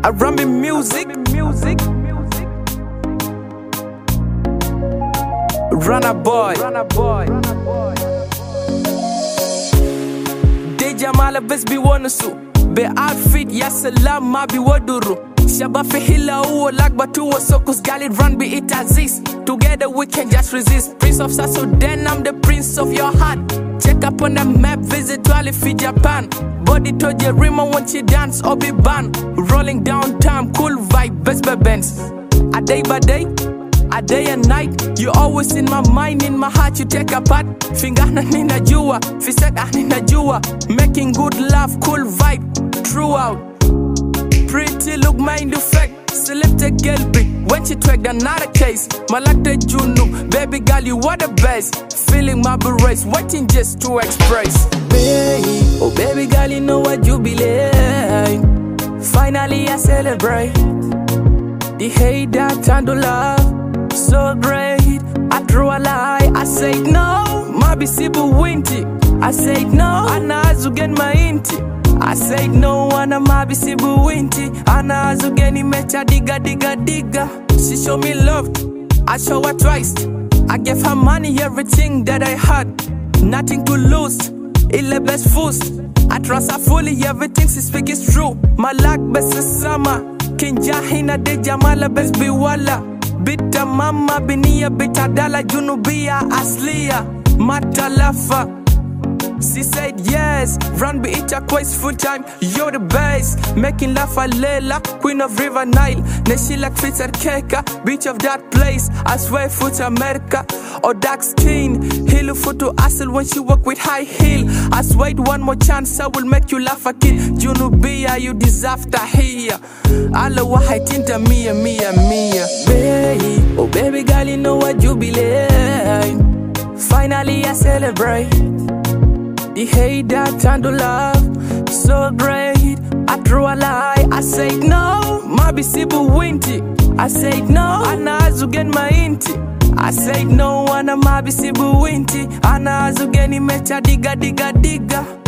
Arambi music. Runner boy. Deja mala bes bi wonusu. Be outfit ya salam ma bi waduru. Shaba fi hila uo lagba tuwa sokus galid run be it aziz. Together we can just resist. Prince of South Sudan, I'm the prince of your heart. Check up on the map, visit Walifi, Japan. Body to Jerima when she dance or be banned. Rolling downtown, cool vibe, best bands. A day by day, a day and night. You always in my mind, in my heart, you take a part. Finger na nina jua, fisek nina jua. Making good love, cool vibe, throughout. Pretty look, mind effect. Select a girl be when she track another case. Malakte Junu, baby girl, you are the best. Feeling my berets, waiting just to express. Baby, oh baby girl, you know what you believe. Finally I celebrate. The hate that turned to love, so great. I drew a lie, I said no. Mabi sibu winti, I said no. Ana azugen my inti, I said no. Ana mabi sibu winti, ana azugeni mecha diga. She show me love, I show her twice. I gave her money, everything that I had. Nothing to lose, ile best foost. I trust her fully, everything she speak is true. Malak best sama, kinja hina de jamala best biwala. Bita mama binia bita dala junubia aslia matalafa. She said yes, run be it a quest full time. You're the best, making laugh a Lela, queen of River Nile. Neshi like Fitter Keka, beach of that place. I swear foot America or dark skin. Heel foot to hustle when she walk with high heel. I swear one more chance, I will make you laugh a kid. Junubia, you deserve to hear. Alla wahaitinta mia. Baby, oh baby girl, you know what you believe. Finally I celebrate. The hate that turned to love, so great. I drew a lie, I said no. Mabi sibu winti, I said no. Ana azugen my inti, I said no. Ana mabi sibu winti, ana azugeni mecha diga.